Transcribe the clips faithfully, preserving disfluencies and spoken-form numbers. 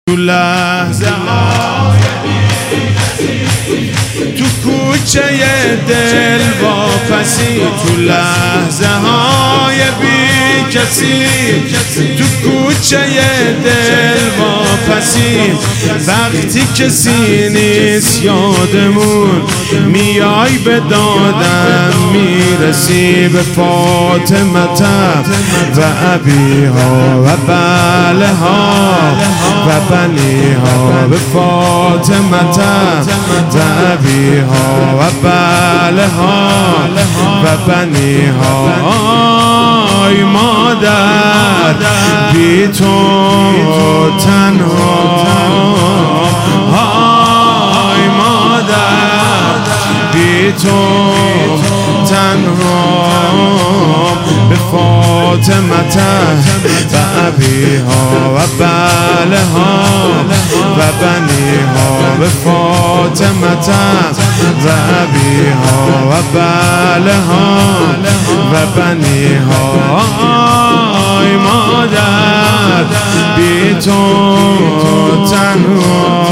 تو لحظه های تو کوچه دل واپسی، تو لحظه های بی کسی، تو کوچه دل واپسی، وقتی کسی نیست یادمون میای به دادم میرسی، به فاطمه و ابیها و بله ها و بنی ها، به فاطمه و ابیها و بله ها و بنی ها. آی مادر بی تو تنها، آی مادر بی تو تنها، به فاطمه و ابیها و بله ها و بنی ها، به فاطمه و ابیها و بله ها و بنی ها. آی مادر بی تو تنها،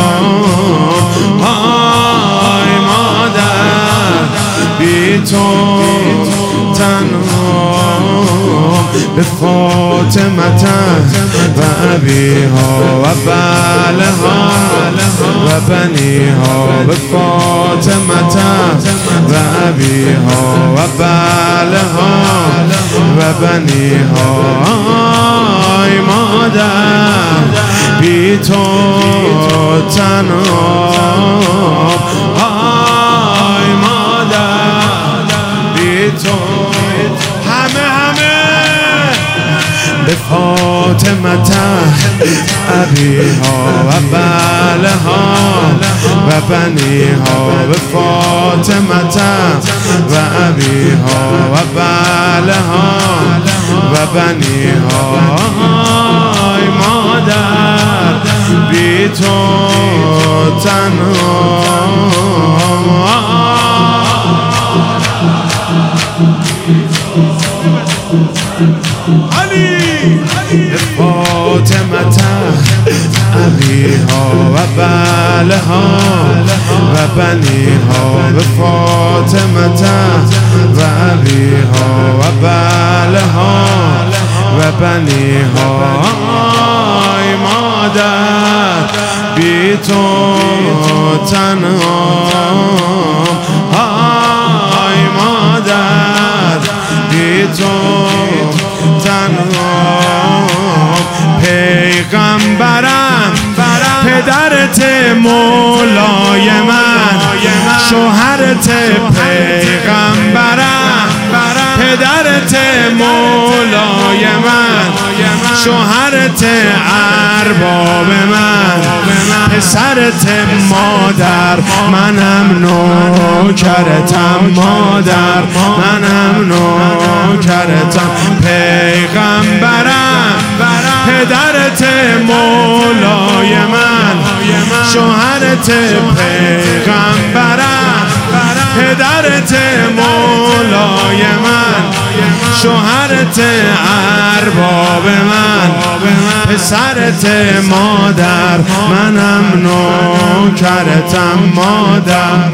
آی مادر بی تو تنها، به فاطمه و ابیها و بله ها و بنی ها، به فاطمه و ابیها و بله ها و بنی ها. آی مادر بی تو تنها، آی مادر بی تو، همه همه به فاطمه ابیها و بله ها و بنی ها، به فاطمه و ابیها و بله ها و بنی ها. آی مادر بی تو تنها، علی به فاطمه ابیها و بله ها و بنی ها، به فاطمه و ابیها و بله ها و بنی ها. آی مادر بی تو تنها، آی مادر بی تو تنها، پیغمبرم پدرت مولای من، شوهرت پیغمبرم پدرت مولای من، شوهرت ارباب من، پسرت مادر، منم نوکرتم مادر، منم نوکرتم. پیغمبرم پدرت مولای من، شوهرت پیغمبرم پدرت مولای من، شوهرت ارباب من، پسرت مادر، منم نوکرتم مادر.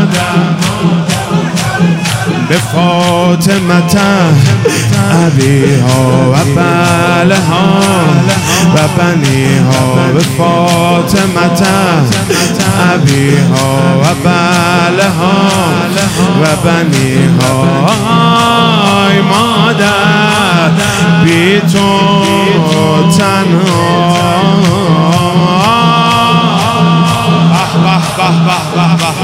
به فاطمه ابیها و بله ها و بنی ها، به فاطمه ابیها و بله ها و بنی ها. آی مادر بی تو تنها، به به به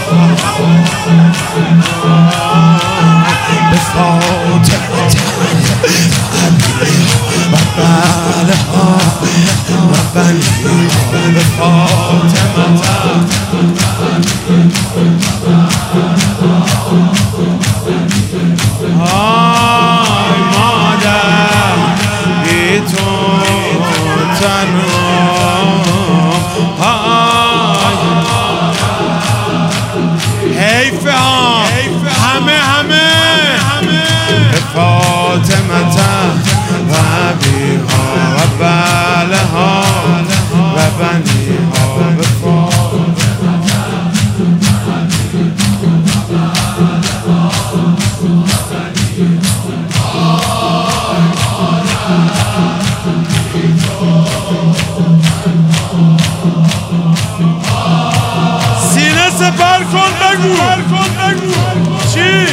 به فاطمه و بله ها و بنی ها، به فاطمه. آی مادر بی تو تنها، حیفه ها همه همه به فاطمه و ابیها و بله ها و بنی ها وفا. سینه سپر کن بگو چی؟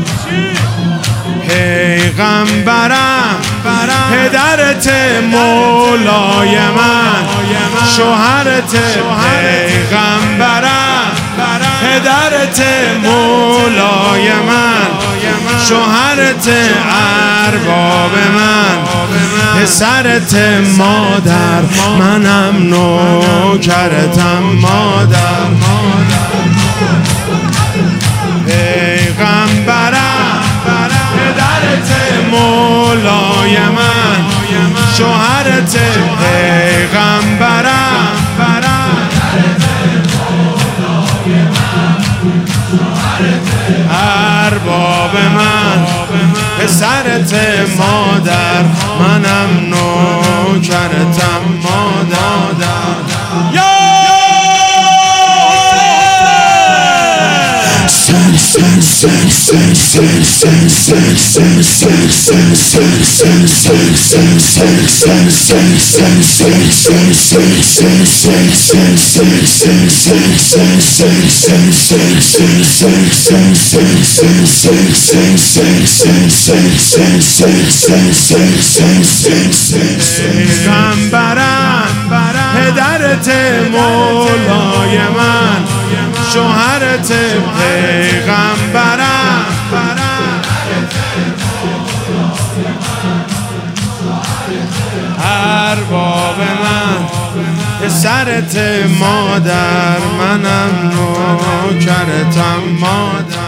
پیغمبرم پدرت مولای من، شوهرت پیغمبرم پدرت مولای من، شوهرت ارباب من، پسرت مادر منم نوکرتم مادر. پیغمبرم پدرت مولای من، شوهرت پیغمبرم ارباب من، پسرت مادر منم نوکرتم مادر. یا پیغمبرم پدرت مولای من، شوهرت پیغمبرم ارباب من، پسرت مادر منم نوکرتم مادر.